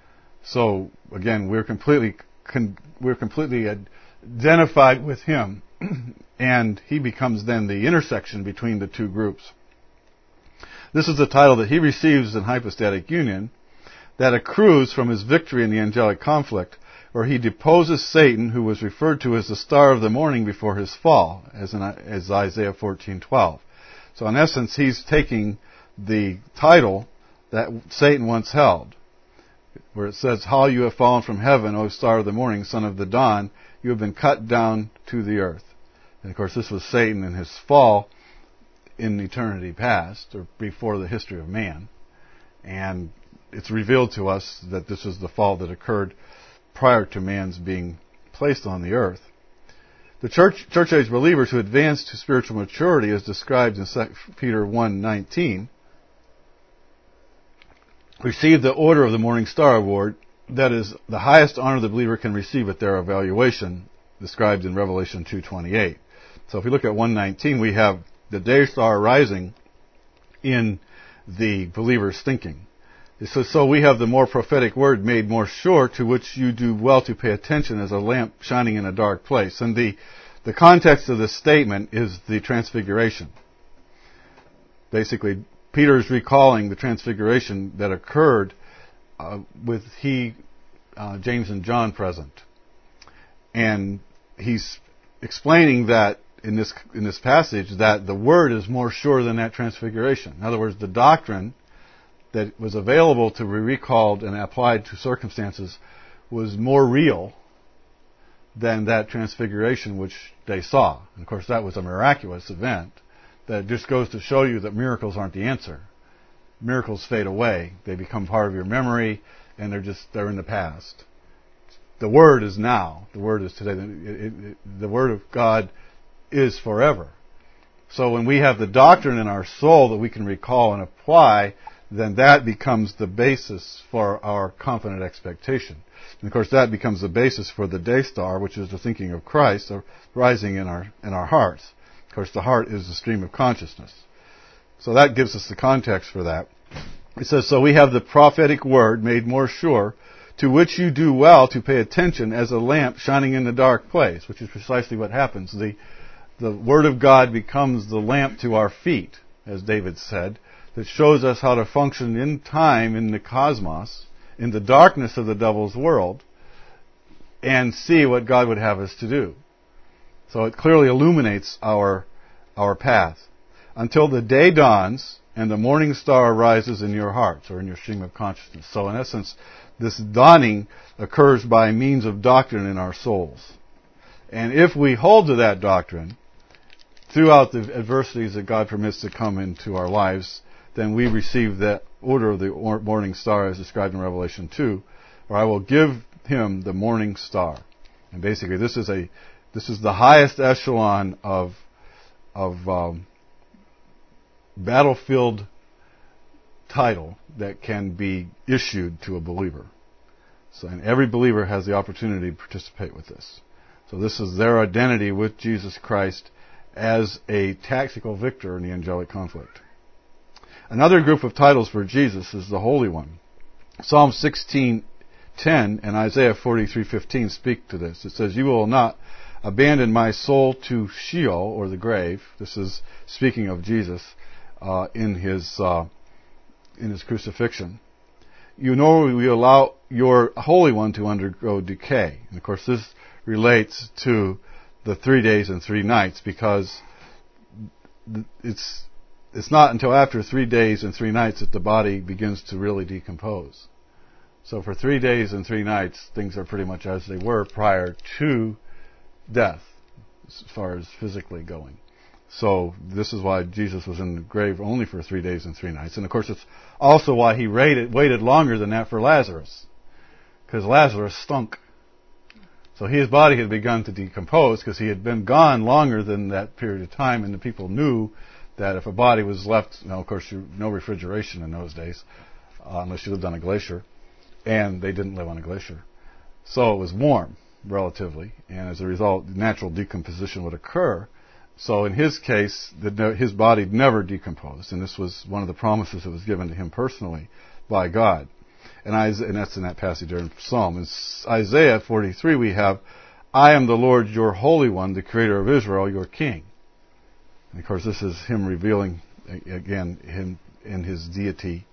So, again, we're completely con- we're completely identified with Him, and He becomes then the intersection between the two groups. This is the title that He receives in hypostatic union that accrues from His victory in the angelic conflict, where He deposes Satan, who was referred to as the star of the morning before his fall, as in as Isaiah fourteen twelve. So in essence, He's taking the title that Satan once held, where it says, how you have fallen from heaven, O star of the morning, son of the dawn, you have been cut down to the earth. And of course this was Satan in his fall in eternity past, or before the history of man. And it's revealed to us that this is the fall that occurred prior to man's being placed on the earth. The church, church age believers who advance to spiritual maturity, as described in Second Peter one nineteen, receive the Order of the Morning Star Award. That is the highest honor the believer can receive at their evaluation, described in Revelation two twenty-eight. So if we look at one nineteen, we have the day star rising in the believer's thinking. It says, so we have the more prophetic word made more sure, to which you do well to pay attention as a lamp shining in a dark place. And the, the context of this statement is the transfiguration. Basically, Peter is recalling the transfiguration that occurred uh, with he, uh, James and John present. And he's explaining that in this in this passage that the word is more sure than that transfiguration. In other words, the doctrine that was available to be recalled and applied to circumstances was more real than that transfiguration which they saw. And of course, that was a miraculous event. That just goes to show you that miracles aren't the answer. Miracles fade away. They become part of your memory, and they're just, they're in the past. The Word is now. The Word is today. It, it, it, the Word of God is forever. So when we have the doctrine in our soul that we can recall and apply, then that becomes the basis for our confident expectation. And of course that becomes the basis for the day star, which is the thinking of Christ rising in our in our hearts. Of course the heart is the stream of consciousness. So that gives us the context for that. It says, so we have the prophetic word made more sure, to which you do well to pay attention as a lamp shining in the dark place, which is precisely what happens. The The Word of God becomes the lamp to our feet, as David said, that shows us how to function in time in the cosmos, in the darkness of the devil's world, and see what God would have us to do. So it clearly illuminates our, our path until the day dawns and the morning star arises in your hearts or in your stream of consciousness. So in essence, this dawning occurs by means of doctrine in our souls. And if we hold to that doctrine, throughout the adversities that God permits to come into our lives, then we receive that order of the morning star as described in Revelation two, or I will give him the morning star. And basically this is a this is the highest echelon of of um, battlefield title that can be issued to a believer. So and every believer has the opportunity to participate with this. So this is their identity with Jesus Christ as a tactical victor in the angelic conflict. Another group of titles for Jesus is the Holy One. Psalm sixteen ten and Isaiah forty-three fifteen speak to this. It says, you will not abandon my soul to Sheol, or the grave. This is speaking of Jesus uh, in his uh, in his crucifixion. You nor will you allow your Holy One to undergo decay. And of course this relates to the three days and three nights, because it's it's not until after three days and three nights that the body begins to really decompose. So for three days and three nights, things are pretty much as they were prior to death, as far as physically going. So this is why Jesus was in the grave only for three days and three nights. And of course it's also why he waited, waited longer than that for Lazarus, because Lazarus stunk. So his body had begun to decompose because he had been gone longer than that period of time, and the people knew that if a body was left, you know, of course, you, no refrigeration in those days, uh, unless you lived on a glacier, and they didn't live on a glacier. So it was warm, relatively, and as a result, natural decomposition would occur. So in his case, the, his body never decomposed, and this was one of the promises that was given to him personally by God. And, Isaiah, and that's in that passage there in Psalm. In Isaiah forty-three we have, I am the Lord your Holy One, the Creator of Israel, your King. And of course this is him revealing, again, him in his deity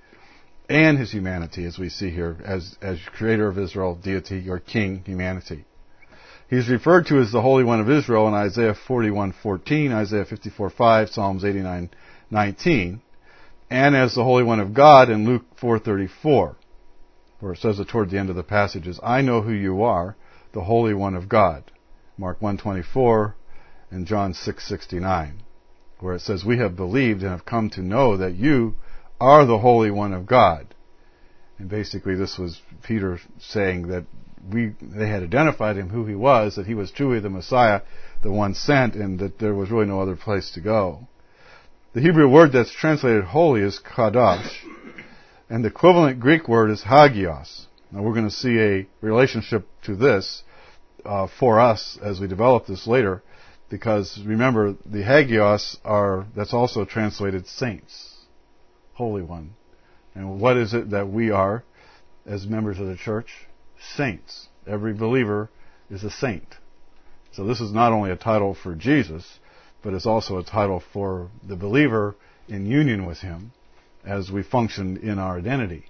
and his humanity, as we see here, as, as Creator of Israel, deity, your King, humanity. He's referred to as the Holy One of Israel in Isaiah forty-one fourteen, Isaiah fifty-four five, Psalms eighty-nine nineteen, and as the Holy One of God in Luke four thirty-four. Where it says it toward the end of the passages, I know who you are, the Holy One of God. Mark one twenty-four and John six sixty-nine, where it says, we have believed and have come to know that you are the Holy One of God. And basically this was Peter saying that we they had identified him who he was, that he was truly the Messiah, the one sent, and that there was really no other place to go. The Hebrew word that's translated holy is kadosh. And the equivalent Greek word is hagios. Now we're going to see a relationship to this uh, for us as we develop this later, because remember, the hagios are, that's also translated saints, Holy One. And what is it that we are as members of the church? Saints. Every believer is a saint. So this is not only a title for Jesus, but it's also a title for the believer in union with him, as we function in our identity.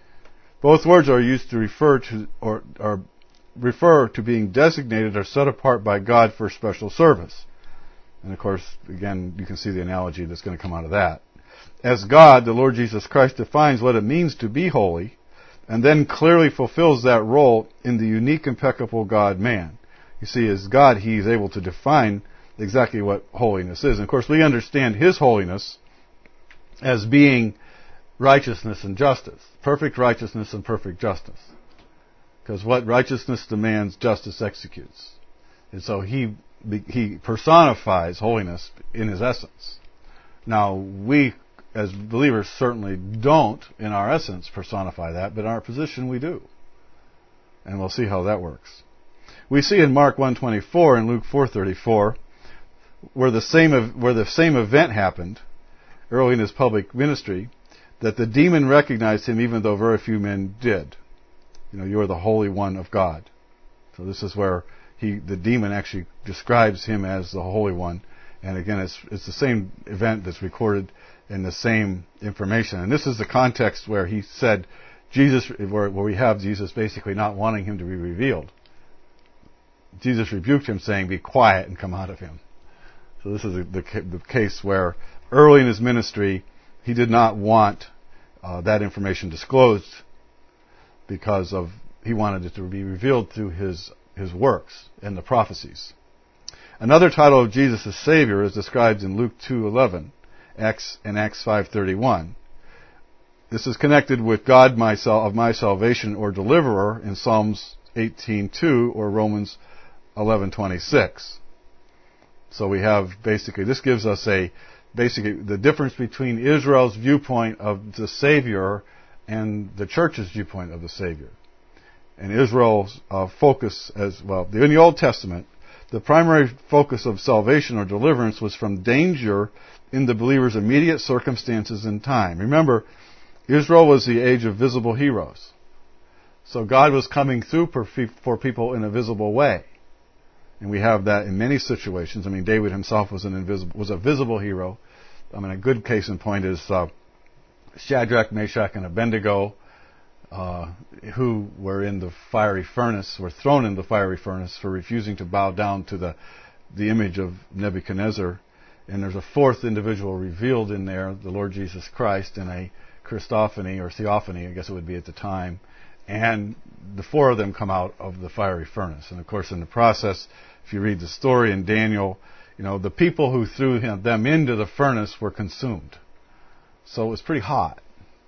Both words are used to refer to or, or refer to being designated or set apart by God for special service. And of course, again, you can see the analogy that's going to come out of that. As God, the Lord Jesus Christ defines what it means to be holy, and then clearly fulfills that role in the unique, impeccable God-man. You see, as God, He is able to define exactly what holiness is. And of course, we understand His holiness as being righteousness and justice. Perfect righteousness and perfect justice. Because what righteousness demands, justice executes. And so he he personifies holiness in his essence. Now, we as believers certainly don't, in our essence, personify that, but in our position we do. And we'll see how that works. We see in Mark one twenty-four and Luke four thirty-four, where the same where the same event happened early in his public ministry, that the demon recognized him even though very few men did. You know, you are the Holy One of God. So this is where he, the demon actually describes him as the Holy One. And again, it's it's the same event that's recorded in the same information. And this is the context where he said, Jesus, where, where we have Jesus basically not wanting him to be revealed. Jesus rebuked him, saying, "Be quiet and come out of him." So this is the, the, the case where early in his ministry, he did not want uh, that information disclosed because of he wanted it to be revealed through his his works and the prophecies. Another title of Jesus as Savior is described in Luke two eleven, Acts and Acts five thirty-one. This is connected with God my sal- of my salvation or deliverer in Psalms eighteen two or Romans eleven twenty-six. So we have basically, this gives us a, basically the difference between Israel's viewpoint of the Savior and the church's viewpoint of the Savior. And Israel's uh, focus as well, in the Old Testament, the primary focus of salvation or deliverance was from danger in the believer's immediate circumstances and time. Remember, Israel was the age of visible heroes. So God was coming through for people in a visible way. And we have that in many situations. I mean, David himself was an invisible, was a visible hero. I mean, a good case in point is uh, Shadrach, Meshach, and Abednego, uh, who were in the fiery furnace, were thrown in the fiery furnace for refusing to bow down to the the image of Nebuchadnezzar. And there's a fourth individual revealed in there, the Lord Jesus Christ, in a Christophany or theophany, I guess it would be at the time. And the four of them come out of the fiery furnace. And of course, in the process, if you read the story in Daniel, you know, the people who threw him, them into the furnace were consumed. So it was pretty hot.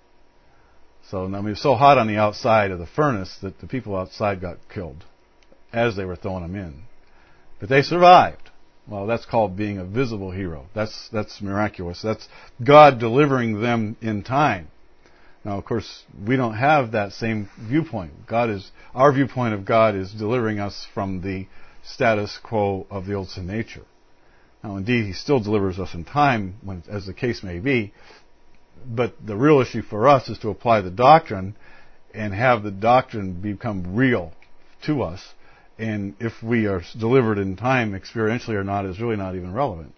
So, I mean, it was so hot on the outside of the furnace that the people outside got killed as they were throwing them in. But they survived. Well, that's called being a visible hero. That's, that's miraculous. That's God delivering them in time. Now, of course, we don't have that same viewpoint. God is, our viewpoint of God is delivering us from the status quo of the old sin nature. Now, indeed, He still delivers us in time, when, as the case may be. But the real issue for us is to apply the doctrine and have the doctrine become real to us. And if we are delivered in time, experientially or not, is really not even relevant.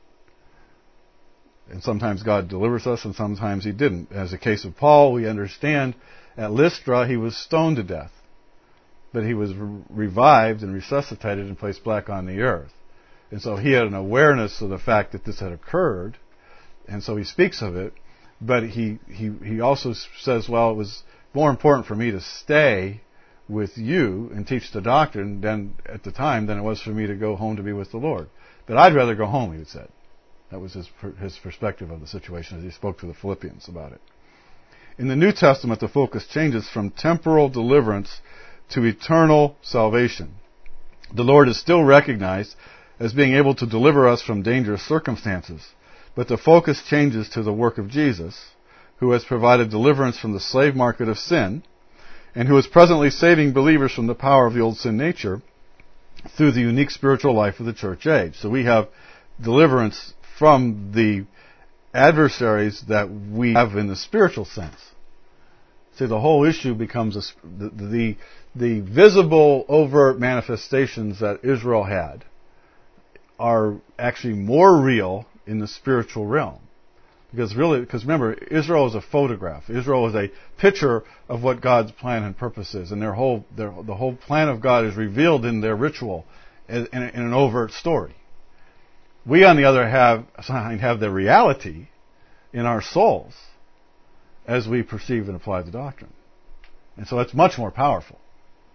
And sometimes God delivers us, and sometimes He didn't. As the case of Paul, we understand at Lystra he was stoned to death. But he was re- revived and resuscitated and placed back on the earth. And so he had an awareness of the fact that this had occurred, and so he speaks of it. But he, he, he also says, well, it was more important for me to stay with you and teach the doctrine than at the time than it was for me to go home to be with the Lord. But I'd rather go home, he said. That was his his perspective of the situation as he spoke to the Philippians about it. In the New Testament, the focus changes from temporal deliverance to eternal salvation. The Lord is still recognized as being able to deliver us from dangerous circumstances, but the focus changes to the work of Jesus, who has provided deliverance from the slave market of sin, and who is presently saving believers from the power of the old sin nature through the unique spiritual life of the church age. So we have deliverance from the adversaries that we have in the spiritual sense. See, the whole issue becomes a, the, the the visible, overt manifestations that Israel had are actually more real in the spiritual realm. Because really, because remember, Israel is a photograph. Israel is a picture of what God's plan and purpose is, and their whole, their, the whole plan of God is revealed in their ritual, in, in an overt story. We, on the other hand, have, have the reality in our souls as we perceive and apply the doctrine. And so it's much more powerful.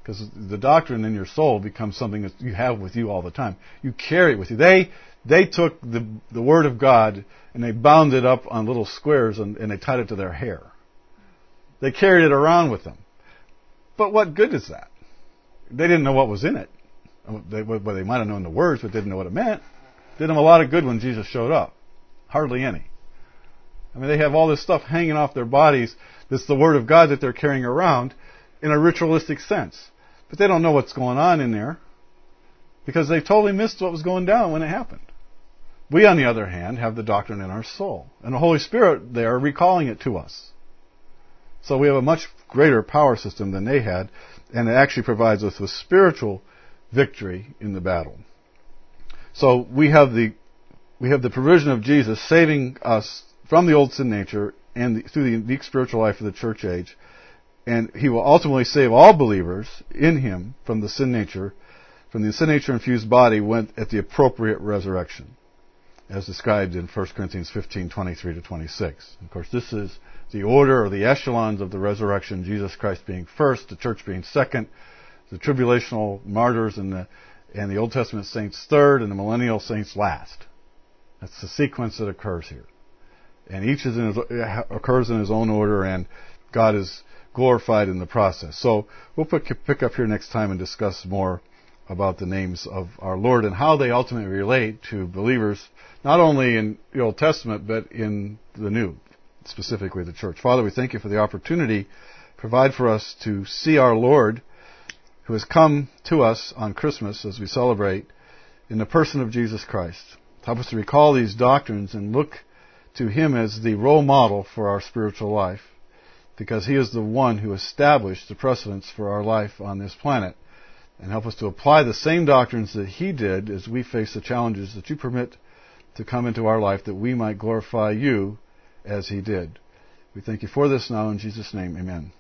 Because the doctrine in your soul becomes something that you have with you all the time. You carry it with you. They they took the the Word of God and they bound it up on little squares and, and they tied it to their hair. They carried it around with them. But what good is that? They didn't know what was in it. They, well, they might have known the words, but didn't know what it meant. Did them a lot of good when Jesus showed up. Hardly any. I mean, they have all this stuff hanging off their bodies. That's the Word of God that they're carrying around in a ritualistic sense. But they don't know what's going on in there because they totally missed what was going down when it happened. We, on the other hand, have the doctrine in our soul. And the Holy Spirit there recalling it to us. So we have a much greater power system than they had, and it actually provides us with spiritual victory in the battle. So we have the we have the provision of Jesus saving us from the old sin nature and the, through the unique spiritual life of the church age. And He will ultimately save all believers in Him from the sin nature, from the sin nature infused body when at the appropriate resurrection, as described in First Corinthians fifteen, twenty-three to twenty-six. Of course, this is the order or the echelons of the resurrection, Jesus Christ being first, the church being second, the tribulational martyrs and the and the Old Testament saints third, and the millennial saints last. That's the sequence that occurs here. And each is in his, occurs in his own order, and God is glorified in the process. So we'll pick, pick up here next time and discuss more about the names of our Lord and how they ultimately relate to believers, not only in the Old Testament, but in the New, specifically the church. Father, we thank You for the opportunity. Provide for us to see our Lord, who has come to us on Christmas as we celebrate, in the person of Jesus Christ. Help us to recall these doctrines and look to Him as the role model for our spiritual life, because He is the one who established the precedents for our life on this planet. And help us to apply the same doctrines that He did as we face the challenges that You permit to come into our life, that we might glorify You as He did. We thank You for this now in Jesus' name. Amen.